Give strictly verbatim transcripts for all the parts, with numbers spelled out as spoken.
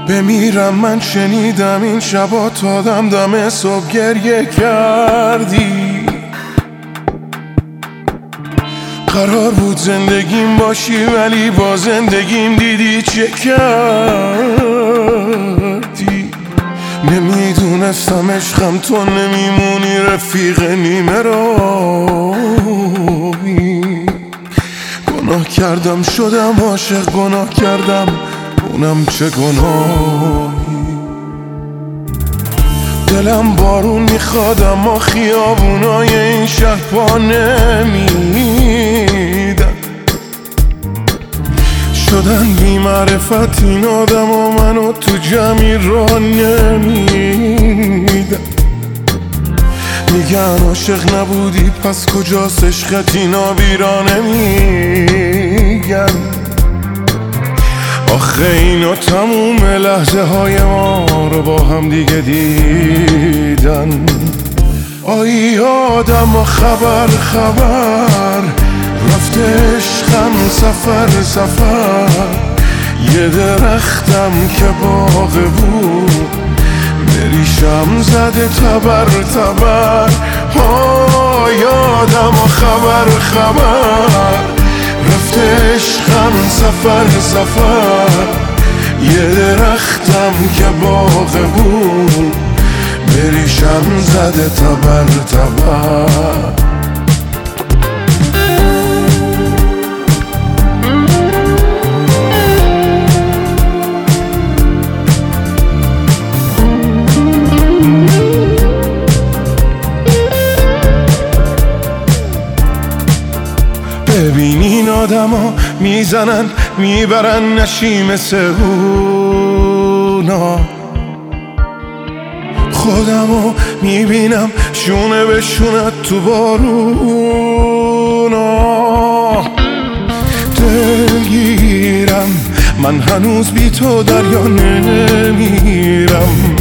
بمیرم من شنیدم این شبا تا دم دم صبح گریه کردی. قرار بود زندگیم باشی ولی با زندگیم دیدی چه کردی. نمیدونستم عشقم تو نمیمونی رفیق نیمه راهی. گناه کردم شدم عاشق، گناه کردم اونم چه گناهی. دلم بارون میخواد اما خیابونای این شهر پا نمیدن. شدن بی معرفت این آدم و منو تو جمعی را نمیدن. میگن عاشق نبودی پس کجاست عشقت، اینا بیرا نمیگن. آخه اینا تموم لحظه های ما رو با هم دیگه دیدن. آی آدم و خبر خبر رفته عشقم سفر سفر. یه درختم که باغ بود بریشم زده تبر تبر. آی آدم و خبر خبر رفته عشقم سفر سفر. یه درختم که باغ بود بریشم زده تبر تبر. ببین این آدم ها میزنن میبرن نشی مثل اونا. خودمو میبینم شونه به شونت تو بارونا. دلگیرم من هنوز بی تو دریا نمیرم.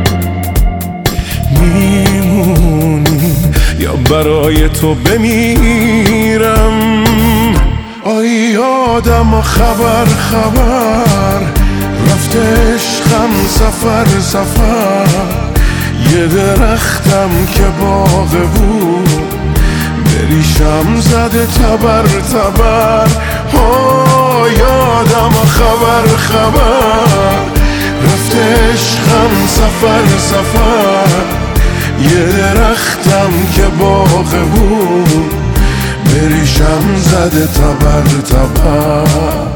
میمونی یا برای تو بمیرم. آی آدم و خبر خبر رفته عشقم سفر سفر. یه درختم که باغ بود بریشم زده تبر تبر. آی آدم و خبر خبر رفته عشقم سفر سفر. یه درختم که باغ بود بریشم زده تبر تبر.